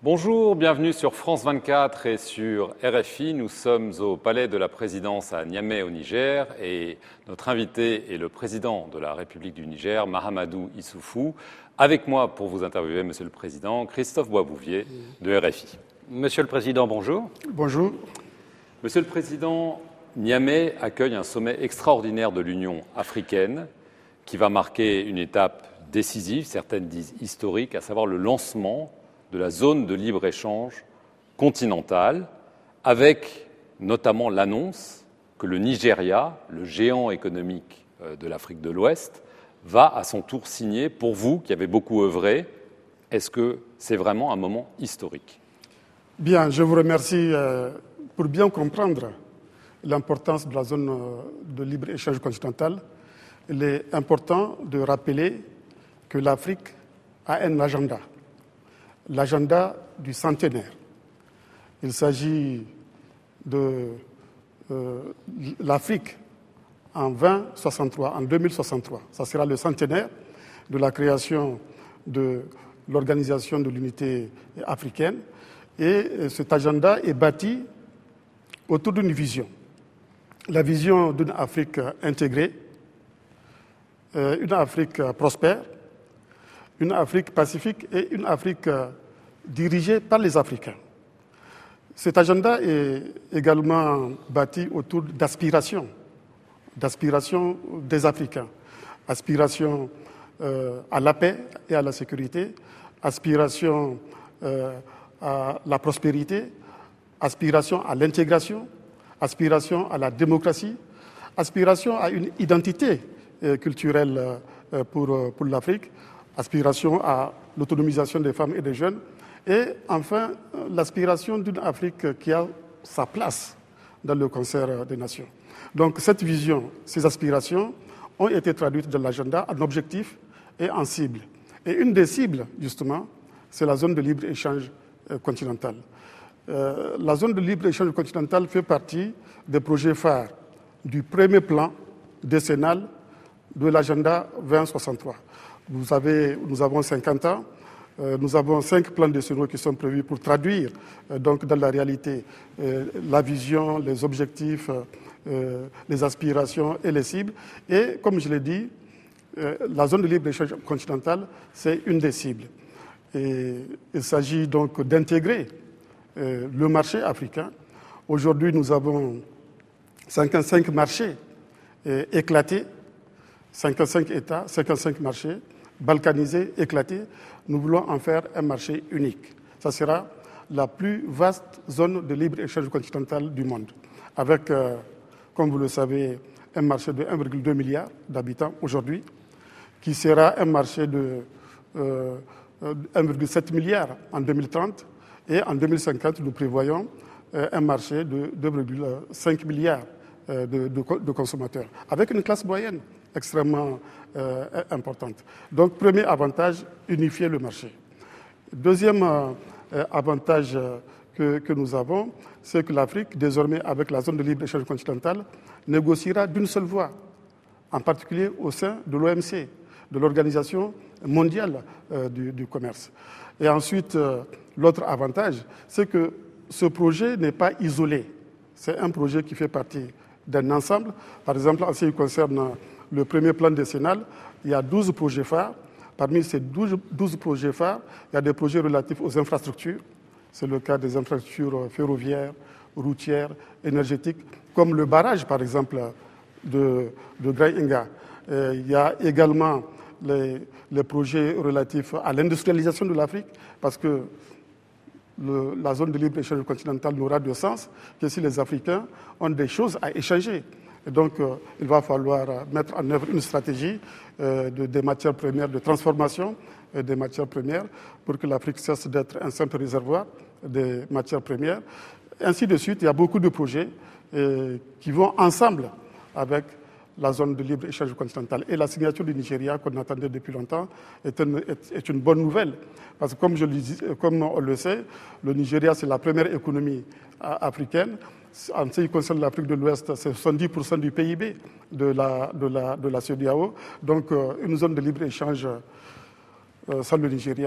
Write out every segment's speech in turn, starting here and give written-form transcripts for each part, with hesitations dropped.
Bonjour, bienvenue sur France 24 et sur RFI. Nous sommes au Palais de la Présidence à Niamey au Niger et notre invité est le président de la République du Niger, Mahamadou Issoufou. Avec moi pour vous interviewer, Monsieur le Président, Christophe Boisbouvier de RFI. Monsieur le Président, bonjour. Bonjour. Monsieur le Président, Niamey accueille un sommet extraordinaire de l'Union africaine qui va marquer une étape décisive, certaines disent historique, à savoir le lancement de la zone de libre-échange continentale, avec notamment l'annonce que le Nigeria, le géant économique de l'Afrique de l'Ouest, va à son tour signer. Pour vous, qui avez beaucoup œuvré, est-ce que c'est vraiment un moment historique ? Bien, je vous remercie pour bien comprendre l'importance de la zone de libre-échange continentale. Il est important de rappeler que l'Afrique a un agenda. L'agenda du centenaire. Il s'agit de l'Afrique en 2063. Ça sera le centenaire de la création de l'Organisation de l'Unité africaine. Et cet agenda est bâti autour d'une vision. La vision d'une Afrique intégrée, une Afrique prospère, une Afrique pacifique et une Afrique dirigée par les Africains. Cet agenda est également bâti autour d'aspirations des Africains. Aspiration à la paix et à la sécurité, aspiration à la prospérité, aspiration à l'intégration, aspiration à la démocratie, aspiration à une identité culturelle pour l'Afrique, aspiration à l'autonomisation des femmes et des jeunes, et enfin l'aspiration d'une Afrique qui a sa place dans le concert des nations. Donc cette vision, ces aspirations ont été traduites dans l'agenda en objectifs et en cibles. Et une des cibles, justement, c'est la zone de libre-échange continentale. La zone de libre-échange continentale fait partie des projets phares du premier plan décennal de l'agenda 2063. Nous avons 50 ans, nous avons 5 plans décennaux qui sont prévus pour traduire donc dans la réalité la vision, les objectifs, les aspirations et les cibles. Et comme je l'ai dit, la zone de libre-échange continentale, c'est une des cibles. Et il s'agit donc d'intégrer le marché africain. Aujourd'hui, nous avons 55 marchés éclatés, 55 États, 55 marchés, balkanisés, éclatés. Nous voulons en faire un marché unique. Ça sera la plus vaste zone de libre-échange continental du monde, avec, comme vous le savez, un marché de 1,2 milliard d'habitants aujourd'hui, qui sera un marché de 1,7 milliard en 2030, et en 2050, nous prévoyons un marché de 2,5 milliards de consommateurs, avec une classe moyenne extrêmement importante. Donc, premier avantage, unifier le marché. Deuxième avantage que nous avons, c'est que l'Afrique, désormais avec la zone de libre-échange continentale, négociera d'une seule voix, en particulier au sein de l'OMC, de l'Organisation mondiale du commerce. Et ensuite, l'autre avantage, c'est que ce projet n'est pas isolé. C'est un projet qui fait partie d'un ensemble. Par exemple, en ce qui concerne le premier plan décennal, il y a 12 projets phares. Parmi ces 12 projets phares, il y a des projets relatifs aux infrastructures. C'est le cas des infrastructures ferroviaires, routières, énergétiques, comme le barrage, par exemple, de Grand Inga. Il y a également les projets relatifs à l'industrialisation de l'Afrique, parce que la zone de libre-échange continentale n'aura de sens que si les Africains ont des choses à échanger. Et donc, il va falloir mettre en œuvre une stratégie des matières premières, de transformation des matières premières, pour que l'Afrique cesse d'être un simple réservoir des matières premières. Ainsi de suite, il y a beaucoup de projets qui vont ensemble avec la zone de libre-échange continentale. Et la signature du Nigeria, qu'on attendait depuis longtemps, est une bonne nouvelle. Parce que comme on le sait, le Nigeria, c'est la première économie africaine. En ce qui concerne l'Afrique de l'Ouest, c'est 70% du PIB de la CEDEAO. Donc, une zone de libre-échange sans le Nigeria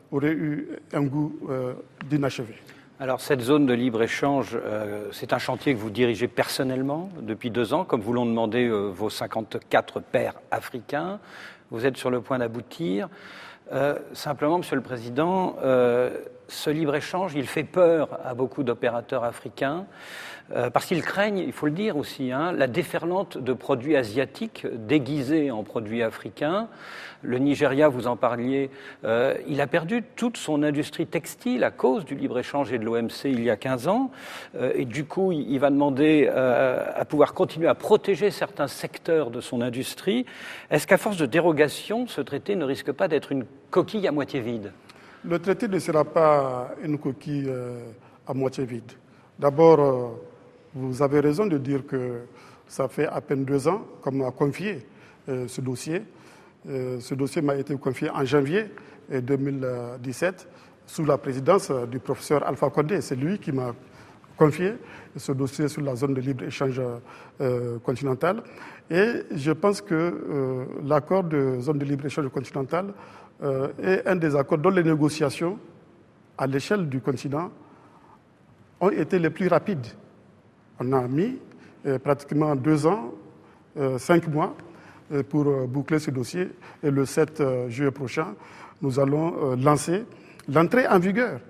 aurait eu un goût d'inachevé. Alors cette zone de libre-échange, c'est un chantier que vous dirigez personnellement depuis 2 ans, comme vous l'ont demandé vos 54 pairs africains. Vous êtes sur le point d'aboutir. Simplement, Monsieur le Président, ce libre-échange, il fait peur à beaucoup d'opérateurs africains parce qu'ils craignent, il faut le dire aussi, la déferlante de produits asiatiques déguisés en produits africains. Le Nigeria, vous en parliez, il a perdu toute son industrie textile à cause du libre-échange et de l'OMC il y a 15 ans. Et du coup, il va demander à pouvoir continuer à protéger certains secteurs de son industrie. Est-ce qu'à force de dérogation, ce traité ne risque pas d'être une coquille à moitié vide? Le traité ne sera pas une coquille à moitié vide. D'abord, vous avez raison de dire que ça fait à peine 2 ans qu'on m'a confié ce dossier. Ce dossier m'a été confié en janvier 2017 sous la présidence du professeur Alpha Condé. C'est lui qui m'a confié ce dossier sur la zone de libre-échange continentale. Et je pense que l'accord de zone de libre-échange continentale est un des accords dont les négociations à l'échelle du continent ont été les plus rapides. On a mis pratiquement 2 ans, 5 mois pour boucler ce dossier. Et le 7 juillet prochain, nous allons lancer l'entrée en vigueur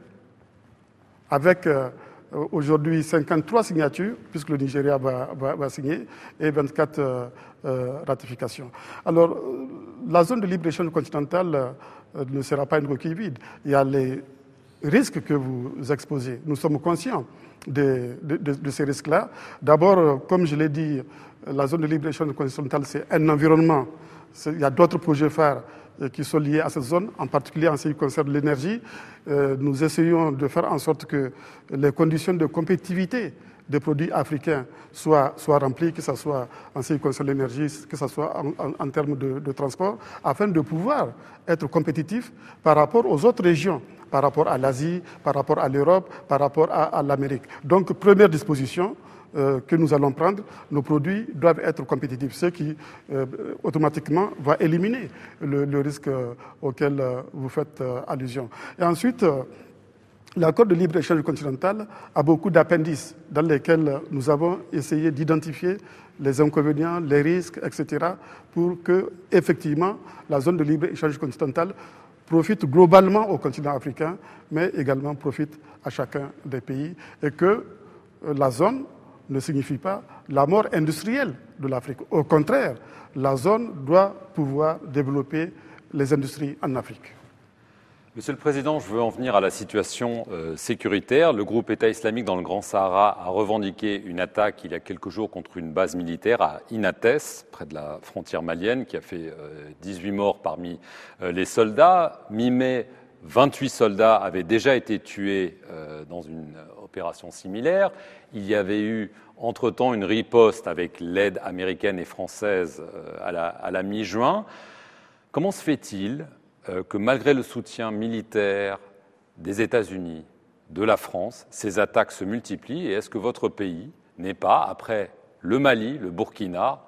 avec aujourd'hui 53 signatures, puisque le Nigeria va signer, et 24 ratifications. Alors, la zone de libre-échange continentale ne sera pas une coquille vide. Il y a les risques que vous exposez. Nous sommes conscients de ces risques-là. D'abord, comme je l'ai dit, la zone de libre-échange continentale, c'est un environnement. Il y a d'autres projets phares qui sont liés à cette zone, en particulier en ce qui concerne l'énergie. Nous essayons de faire en sorte que les conditions de compétitivité des produits africains soient remplies, que ce soit en ce qui concerne l'énergie, que ce soit en termes de transport, afin de pouvoir être compétitifs par rapport aux autres régions, par rapport à l'Asie, par rapport à l'Europe, par rapport à l'Amérique. Donc, première disposition que nous allons prendre, nos produits doivent être compétitifs, ce qui automatiquement va éliminer le risque auquel vous faites allusion. Et ensuite, l'accord de libre-échange continental a beaucoup d'appendices dans lesquels nous avons essayé d'identifier les inconvénients, les risques, etc., pour que, effectivement, la zone de libre-échange continental profite globalement au continent africain, mais également profite à chacun des pays, et que la zone ne signifie pas la mort industrielle de l'Afrique. Au contraire, la zone doit pouvoir développer les industries en Afrique. Monsieur le Président, je veux en venir à la situation sécuritaire. Le groupe État islamique dans le Grand Sahara a revendiqué une attaque il y a quelques jours contre une base militaire à Inates, près de la frontière malienne, qui a fait 18 morts parmi les soldats. Mi-mai, 28 soldats avaient déjà été tués dans une opération similaire. Il y avait eu entre-temps une riposte avec l'aide américaine et française à la mi-juin. Comment se fait-il que malgré le soutien militaire des États-Unis, de la France, ces attaques se multiplient? Et est-ce que votre pays n'est pas, après le Mali, le Burkina,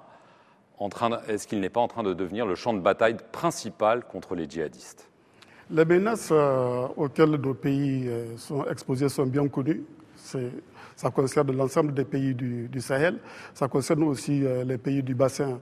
est-ce qu'il n'est pas en train de devenir le champ de bataille principal contre les djihadistes? Les menaces auxquelles nos pays sont exposés sont bien connues. Ça concerne l'ensemble des pays du Sahel. Ça concerne aussi les pays du bassin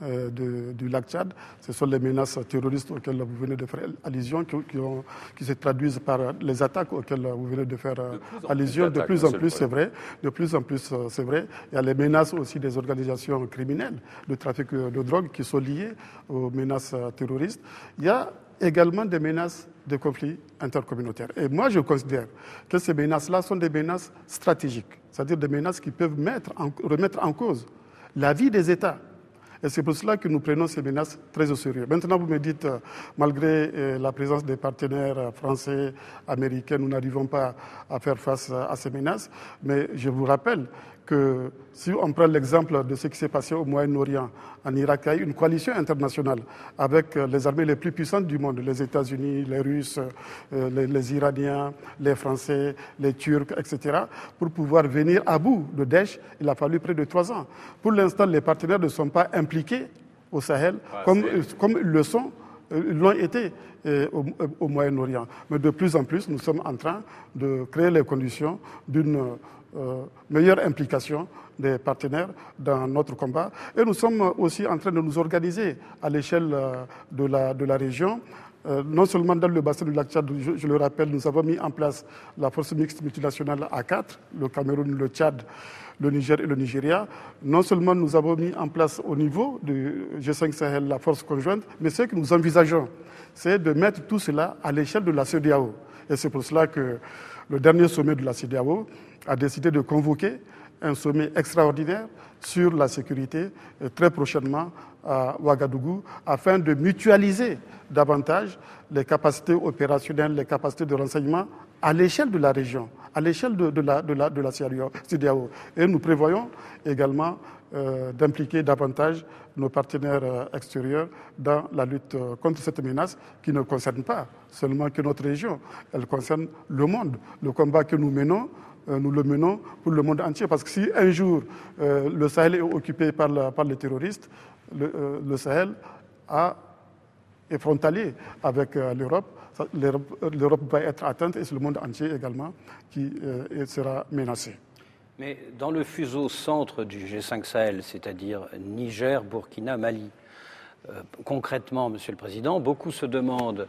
du lac Tchad. Ce sont les menaces terroristes auxquelles vous venez de faire allusion, qui se traduisent par les attaques auxquelles vous venez de faire allusion. De plus en plus, c'est vrai. De plus en plus, c'est vrai. Il y a les menaces aussi des organisations criminelles de trafic de drogue qui sont liées aux menaces terroristes. Il y a également des menaces de conflits intercommunautaires. Et moi, je considère que ces menaces-là sont des menaces stratégiques, c'est-à-dire des menaces qui peuvent remettre en cause la vie des États. Et c'est pour cela que nous prenons ces menaces très au sérieux. Maintenant, vous me dites, malgré la présence des partenaires français, américains, nous n'arrivons pas à faire face à ces menaces. Mais je vous rappelle que si on prend l'exemple de ce qui s'est passé au Moyen-Orient, en Irak, il y a eu une coalition internationale avec les armées les plus puissantes du monde, les États-Unis, les Russes, les Iraniens, les Français, les Turcs, etc., pour pouvoir venir à bout de Daesh. Il a fallu près de 3 ans. Pour l'instant, les partenaires ne sont pas impliqués au Sahel comme ils le sont Ils l'ont été au Moyen-Orient. Mais de plus en plus, nous sommes en train de créer les conditions d'une meilleure implication des partenaires dans notre combat. Et nous sommes aussi en train de nous organiser à l'échelle de la région. Non seulement dans le bassin du lac Tchad, je le rappelle, nous avons mis en place la force mixte multinationale A4, le Cameroun, le Tchad, le Niger et le Nigeria. Non seulement nous avons mis en place au niveau du G5 Sahel la force conjointe, mais ce que nous envisageons, c'est de mettre tout cela à l'échelle de la CEDEAO. Et c'est pour cela que le dernier sommet de la CEDEAO a décidé de convoquer un sommet extraordinaire sur la sécurité très prochainement à Ouagadougou afin de mutualiser davantage les capacités opérationnelles, les capacités de renseignement à l'échelle de la région, à l'échelle de la CEDEAO. Et nous prévoyons également d'impliquer davantage nos partenaires extérieurs dans la lutte contre cette menace qui ne concerne pas seulement que notre région, elle concerne le monde. Le combat que nous menons, nous le menons pour le monde entier. Parce que si un jour le Sahel est occupé par les terroristes, le Sahel est frontalier avec l'Europe. L'Europe va être atteinte et c'est le monde entier également qui sera menacé. Mais dans le fuseau centre du G5 Sahel, c'est-à-dire Niger, Burkina, Mali, concrètement, Monsieur le Président, beaucoup se demandent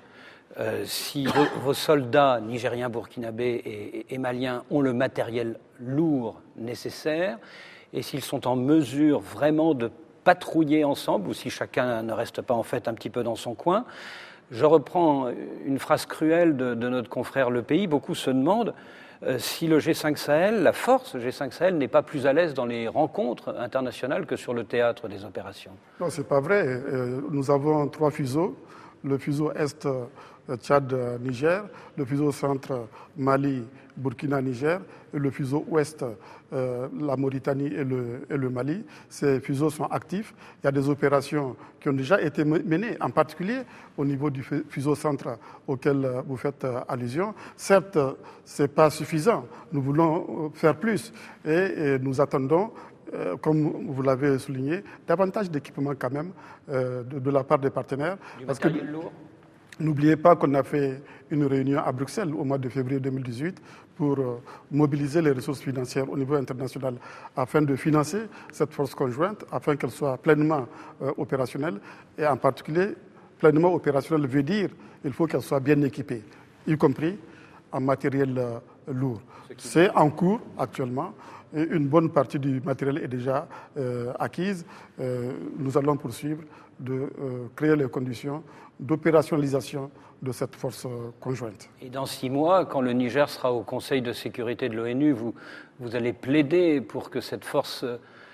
si vos soldats nigériens, burkinabés et maliens ont le matériel lourd nécessaire et s'ils sont en mesure vraiment de patrouiller ensemble ou si chacun ne reste pas en fait un petit peu dans son coin. Je reprends une phrase cruelle de notre confrère Le Pays. Beaucoup se demandent si le G5 Sahel, la force G5 Sahel, n'est pas plus à l'aise dans les rencontres internationales que sur le théâtre des opérations. Non, c'est pas vrai. Nous avons 3 fuseaux. Le fuseau Est Tchad-Niger, le fuseau Centre Mali-Burkina-Niger et le fuseau Ouest la Mauritanie et le Mali. Ces fuseaux sont actifs. Il y a des opérations qui ont déjà été menées, en particulier au niveau du fuseau Centre auquel vous faites allusion. Certes, ce n'est pas suffisant. Nous voulons faire plus et nous attendons comme vous l'avez souligné, davantage d'équipements quand même de la part des partenaires. Parce que lourd. N'oubliez pas qu'on a fait une réunion à Bruxelles au mois de février 2018 pour mobiliser les ressources financières au niveau international afin de financer cette force conjointe, afin qu'elle soit pleinement opérationnelle. Et en particulier, pleinement opérationnelle veut dire qu'il faut qu'elle soit bien équipée, y compris en matériel lourd. C'est en cours actuellement. Une bonne partie du matériel est déjà acquise. Nous allons poursuivre de créer les conditions d'opérationnalisation de cette force conjointe. Et dans 6 mois, quand le Niger sera au Conseil de sécurité de l'ONU, vous allez plaider pour que cette force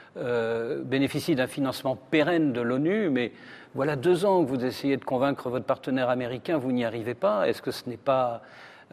bénéficie d'un financement pérenne de l'ONU, mais voilà 2 ans que vous essayez de convaincre votre partenaire américain, vous n'y arrivez pas. Est-ce que ce n'est pas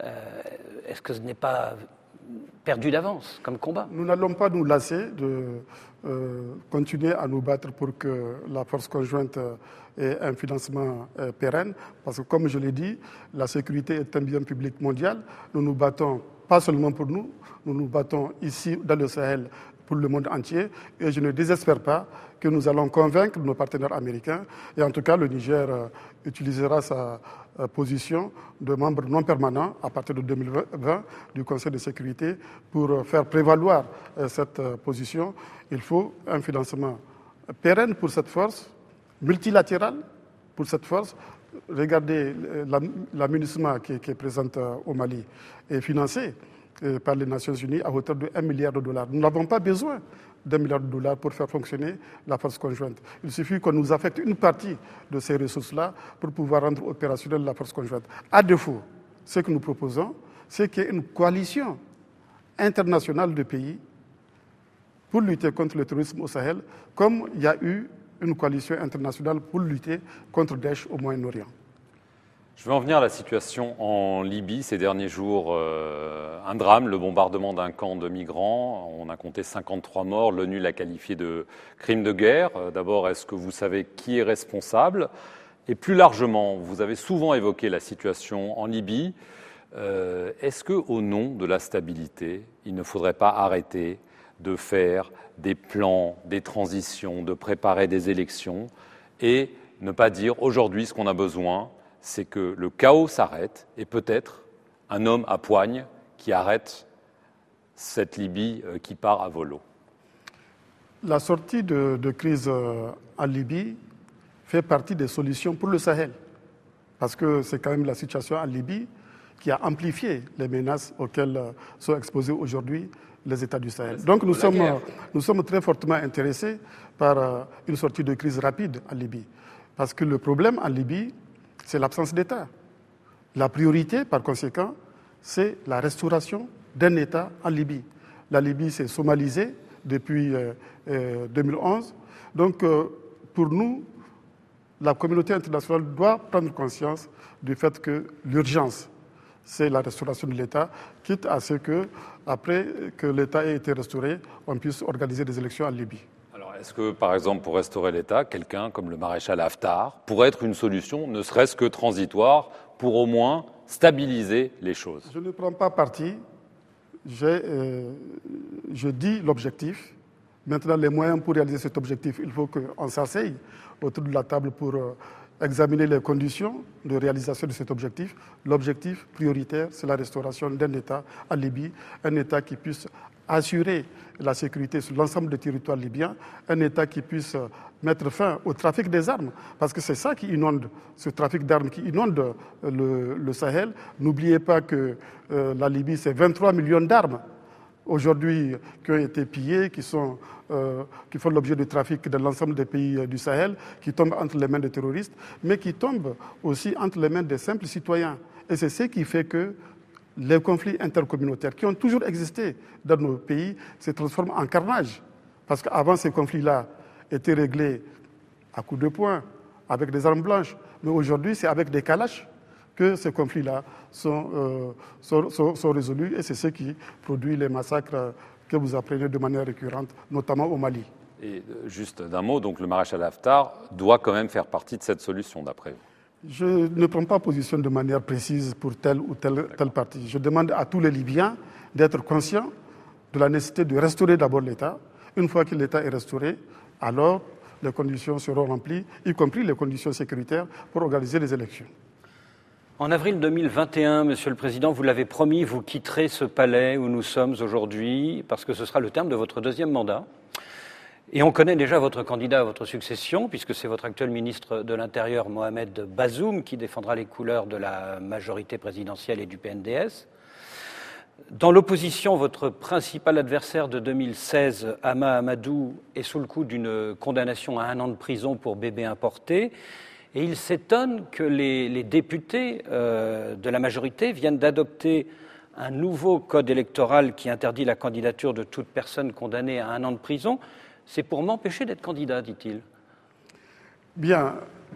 perdu d'avance comme combat? Nous n'allons pas nous lasser de continuer à nous battre pour que la force conjointe ait un financement pérenne, parce que comme je l'ai dit, la sécurité est un bien public mondial. Nous nous battons pas seulement pour nous, nous nous battons ici dans le Sahel pour le monde entier, et je ne désespère pas que nous allons convaincre nos partenaires américains. Et en tout cas, le Niger utilisera sa position de membre non permanent à partir de 2020 du Conseil de sécurité pour faire prévaloir cette position. Il faut un financement pérenne pour cette force, multilatéral pour cette force. Regardez, la MINUSMA qui est présente au Mali est financée par les Nations Unies à hauteur de $1 milliard. Nous n'avons pas besoin d'$1 milliard pour faire fonctionner la force conjointe. Il suffit qu'on nous affecte une partie de ces ressources-là pour pouvoir rendre opérationnelle la force conjointe. À défaut, ce que nous proposons, c'est qu'il y ait une coalition internationale de pays pour lutter contre le terrorisme au Sahel, comme il y a eu une coalition internationale pour lutter contre Daesh au Moyen-Orient. Je vais en venir à la situation en Libye ces derniers jours. Un drame, le bombardement d'un camp de migrants. On a compté 53 morts. L'ONU l'a qualifié de crime de guerre. D'abord, est-ce que vous savez qui est responsable? Et plus largement, vous avez souvent évoqué la situation en Libye. Est-ce qu'au nom de la stabilité, il ne faudrait pas arrêter de faire des plans, des transitions, de préparer des élections et ne pas dire aujourd'hui ce qu'on a besoin, c'est que le chaos s'arrête et peut-être un homme à poigne qui arrête cette Libye qui part à volo? La sortie de crise en Libye fait partie des solutions pour le Sahel. Parce que c'est quand même la situation en Libye qui a amplifié les menaces auxquelles sont exposés aujourd'hui les États du Sahel. Donc nous sommes très fortement intéressés par une sortie de crise rapide en Libye. Parce que le problème en Libye, c'est l'absence d'État. La priorité, par conséquent, c'est la restauration d'un État en Libye. La Libye s'est somalisée depuis 2011. Donc pour nous, la communauté internationale doit prendre conscience du fait que l'urgence, c'est la restauration de l'État, quitte à ce que, après que l'État ait été restauré, on puisse organiser des élections en Libye. Alors, est-ce que, par exemple, pour restaurer l'État, quelqu'un comme le maréchal Haftar pourrait être une solution, ne serait-ce que transitoire, pour au moins stabiliser les choses? Je ne prends pas parti. Je dis l'objectif. Maintenant, les moyens pour réaliser cet objectif, il faut qu'on s'asseye autour de la table pour examiner les conditions de réalisation de cet objectif. L'objectif prioritaire, c'est la restauration d'un État en Libye, un État qui puisse assurer la sécurité sur l'ensemble des territoires libyens, un État qui puisse mettre fin au trafic des armes, parce que c'est ça qui inonde, ce trafic d'armes qui inonde le Sahel. N'oubliez pas que la Libye, c'est 23 millions d'armes aujourd'hui qui ont été pillées, qui font l'objet de trafic dans l'ensemble des pays du Sahel, qui tombent entre les mains des terroristes, mais qui tombent aussi entre les mains des simples citoyens. Et c'est ce qui fait que les conflits intercommunautaires qui ont toujours existé dans nos pays se transforment en carnage. Parce qu'avant, ces conflits-là étaient réglés à coups de poing, avec des armes blanches. Mais aujourd'hui, c'est avec des kalash que ces conflits-là sont résolus. Et c'est ce qui produit les massacres que vous apprenez de manière récurrente, notamment au Mali. Et juste d'un mot, donc le maréchal Haftar doit quand même faire partie de cette solution, d'après vous? Je ne prends pas position de manière précise pour telle ou telle partie. Je demande à tous les Libyens d'être conscients de la nécessité de restaurer d'abord l'État. Une fois que l'État est restauré, alors les conditions seront remplies, y compris les conditions sécuritaires pour organiser les élections. En avril 2021, Monsieur le Président, vous l'avez promis, vous quitterez ce palais où nous sommes aujourd'hui, parce que ce sera le terme de votre deuxième mandat. Et on connaît déjà votre candidat à votre succession, puisque c'est votre actuel ministre de l'Intérieur, Mohamed Bazoum, qui défendra les couleurs de la majorité présidentielle et du PNDS. Dans l'opposition, votre principal adversaire de 2016, Hama Amadou, est sous le coup d'une condamnation à 1 an de prison pour bébé importé. Et il s'étonne que les députés de la majorité viennent d'adopter un nouveau code électoral qui interdit la candidature de toute personne condamnée à 1 an de prison. C'est pour m'empêcher d'être candidat, dit-il. Bien,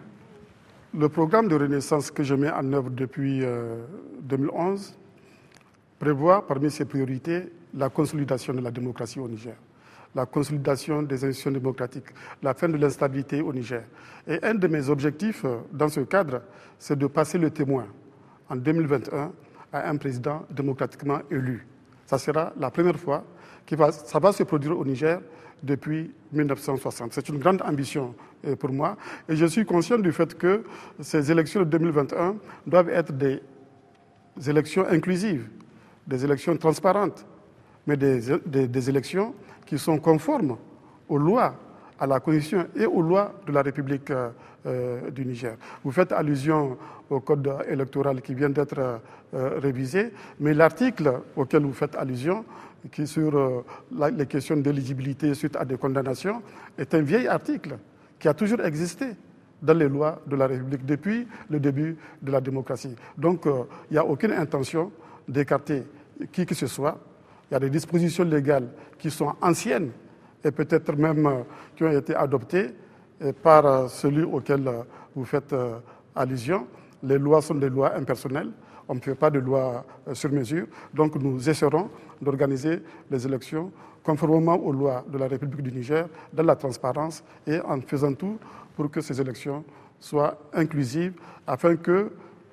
le programme de renaissance que je mets en œuvre depuis 2011 prévoit parmi ses priorités la consolidation de la démocratie au Niger, la consolidation des institutions démocratiques, la fin de l'instabilité au Niger. Et un de mes objectifs dans ce cadre, c'est de passer le témoin en 2021 à un président démocratiquement élu. Ça sera la première fois que ça va se produire au Niger depuis 1960. C'est une grande ambition pour moi. Et je suis conscient du fait que ces élections de 2021 doivent être des élections inclusives, des élections transparentes, mais des élections qui sont conformes aux lois, à la Constitution et aux lois de la République du Niger. Vous faites allusion au code électoral qui vient d'être révisé, mais l'article auquel vous faites allusion, qui sur les questions d'éligibilité suite à des condamnations, est un vieil article qui a toujours existé dans les lois de la République depuis le début de la démocratie. Donc, il n'y a aucune intention d'écarter qui que ce soit. Il y a des dispositions légales qui sont anciennes et peut-être même qui ont été adoptées par celui auquel vous faites allusion. Les lois sont des lois impersonnelles. On ne fait pas de loi sur mesure. Donc nous essaierons d'organiser les élections conformément aux lois de la République du Niger, dans la transparence et en faisant tout pour que ces élections soient inclusives afin que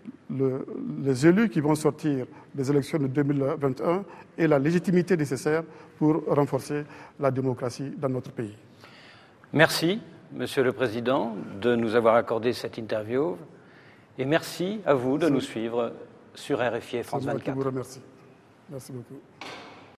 les élus qui vont sortir des élections de 2021 aient la légitimité nécessaire pour renforcer la démocratie dans notre pays. Merci. Monsieur le Président, de nous avoir accordé cette interview. Et merci à vous de nous suivre sur RFI et France 24. Je vous remercie. Merci beaucoup.